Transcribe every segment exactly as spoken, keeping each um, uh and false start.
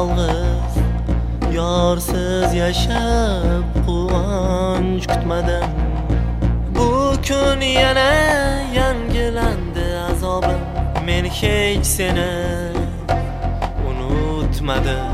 yolg'iz yorsiz yashab quvonch kutmadim. Bu kun yana yangilandi azobim, men hech seni unutmadim.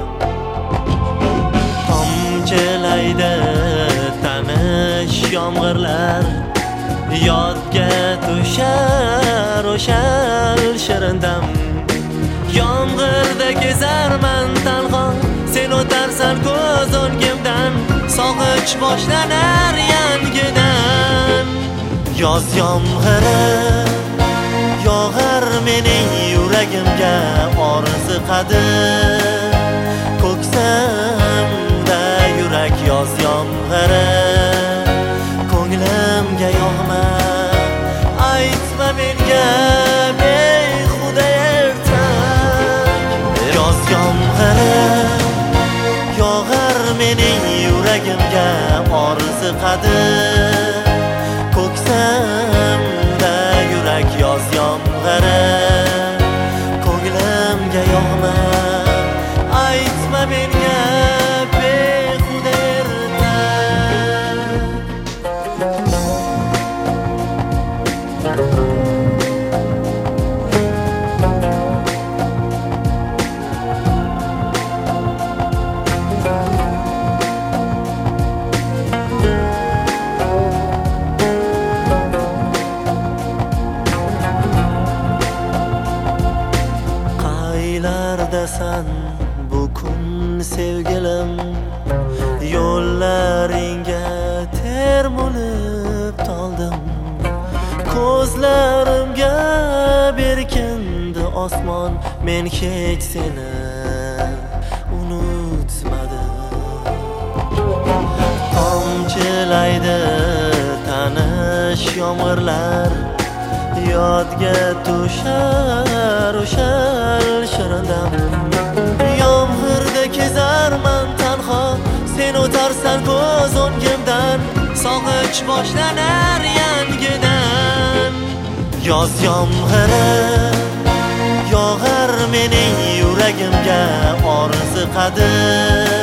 Tomchilaydi tanish yomg'irlar, yodga tushar o'shal shirin dam. Yomg'irda kezarman tanho, sen o'tarsan ko'z o'ngimdan, sog'inch boshlanar yangidan. Yoz yomg'iri yog'ar mening yuragimga, orziqadi ko'ksimda yurak. Yoz yomg'iri ko'nglimga yog'ma, aytma menga behuda ertak. Yoz yomg'iri yog'ar mening yuragimga, orziqadi ko'ksimda yurak. Yoz yomg'iri ko'nglimga yog'ma, aytma menga behuda Qaylardasan bu kun sevgilim, yo'llaringga termulib toldim. Ko'zlarimga berkindi osmon, men hech seni unutmadim. Tomchilaydi tanish yomg'irlar, yodga tushar o'shal shirin dam. Yomg'irda kezarman tanho, sen o'tarsan ko'z o'ngimdan, sog'inch boshlanar yangidan. Yoz yomg'iri yog'ar mening yuragimga, orziqadi